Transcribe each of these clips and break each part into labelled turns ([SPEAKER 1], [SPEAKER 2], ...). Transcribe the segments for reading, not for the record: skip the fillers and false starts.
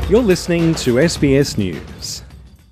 [SPEAKER 1] You're listening to SBS News.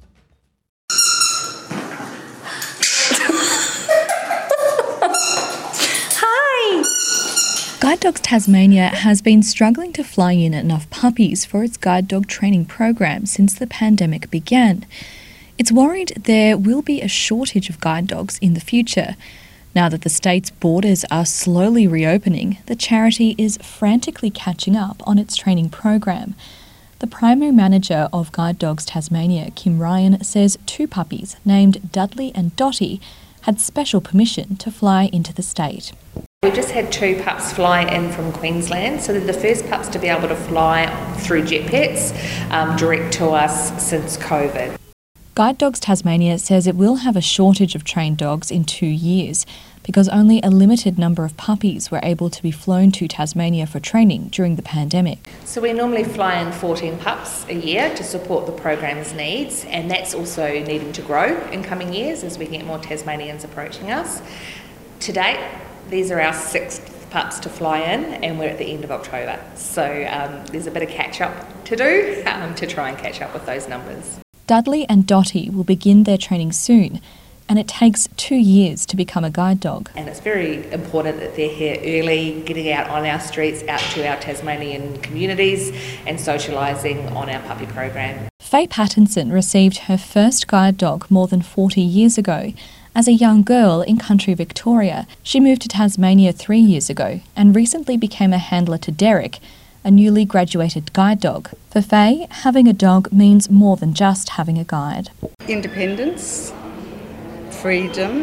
[SPEAKER 2] Guide Dogs Tasmania has been struggling to fly in enough puppies for its guide dog training program since the pandemic began. It's worried there will be a shortage of guide dogs in the future. Now that the state's borders are slowly reopening, the charity is frantically catching up on its training program. The primary manager of Guide Dogs Tasmania, Kim Ryan, says 2 puppies named Dudley and Dotty had special permission to fly into the state.
[SPEAKER 3] We've just had 2 pups fly in from Queensland, so they're the first pups to be able to fly through Jetpets direct to us since COVID.
[SPEAKER 2] Guide Dogs Tasmania says it will have a shortage of trained dogs in 2 years because only a limited number of puppies were able to be flown to Tasmania for training during the pandemic.
[SPEAKER 3] So we normally fly in 14 pups a year to support the program's needs, and that's also needing to grow in coming years as we get more Tasmanians approaching us. To date, these are our 6th pups to fly in, and we're at the end of October. So there's a bit of catch up to do to try and catch up with those numbers.
[SPEAKER 2] Dudley and Dotty will begin their training soon, and it takes 2 years to become a guide dog.
[SPEAKER 3] And it's very important that they're here early, getting out on our streets, out to our Tasmanian communities and socialising on our puppy program.
[SPEAKER 2] Faye Pattinson received her first guide dog more than 40 years ago. As a young girl in country Victoria, she moved to Tasmania 3 years ago and recently became a handler to Derek, a newly graduated guide dog. For Faye, having a dog means more than just having a guide.
[SPEAKER 4] Independence, freedom,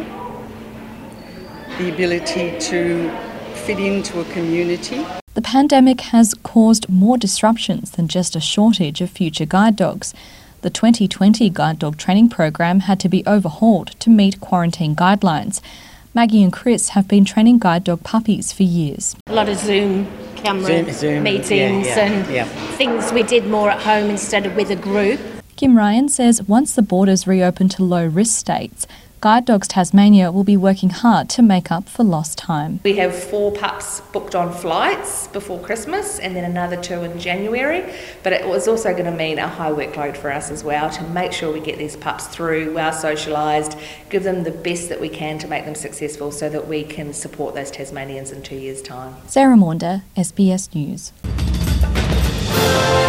[SPEAKER 4] the ability to fit into a community.
[SPEAKER 2] The pandemic has caused more disruptions than just a shortage of future guide dogs. The 2020 guide dog training program had to be overhauled to meet quarantine guidelines. Maggie and Chris have been training guide dog puppies for years.
[SPEAKER 5] A lot of Zoom camera meetings and things we did more at home instead of with a group.
[SPEAKER 2] Kim Ryan says once the borders reopen to low-risk states, Guide Dogs Tasmania will be working hard to make up for lost time.
[SPEAKER 3] We have 4 pups booked on flights before Christmas and then another 2 in January, but it was also going to mean a high workload for us as well to make sure we get these pups through, well socialised, give them the best that we can to make them successful so that we can support those Tasmanians in 2 years' time.
[SPEAKER 2] Sarah Maunder, SBS News.